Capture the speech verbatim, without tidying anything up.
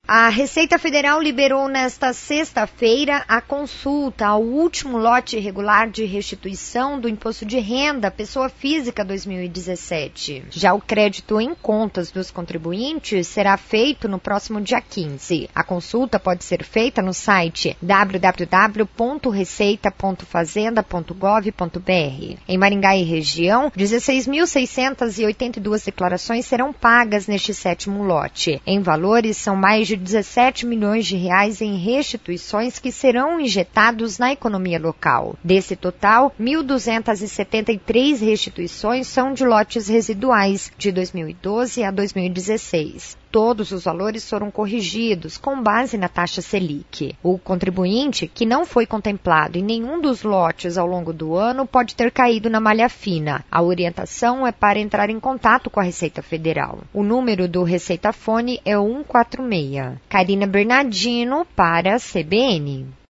A Receita Federal liberou nesta sexta-feira a consulta ao último lote regular de restituição do Imposto de Renda Pessoa Física dois mil e dezessete. Já o crédito em contas dos contribuintes será feito no próximo dia quinze. A consulta pode ser feita no site w w w ponto receita ponto fazenda ponto gov ponto b r. Em Maringá e região, dezesseis mil seiscentas e oitenta e duas declarações serão pagas neste sétimo lote. Em valores, são mais de dezessete milhões de reais em restituições que serão injetados na economia local. Desse total, mil duzentas e setenta e três restituições são de lotes residuais, de dois mil e doze a dois mil e dezesseis. Todos os valores foram corrigidos com base na taxa Selic. O contribuinte que não foi contemplado em nenhum dos lotes ao longo do ano pode ter caído na malha fina. A orientação é para entrar em contato com a Receita Federal. O número do Receita Fone é cento e quarenta e seis. Karina Bernardino para a C B N.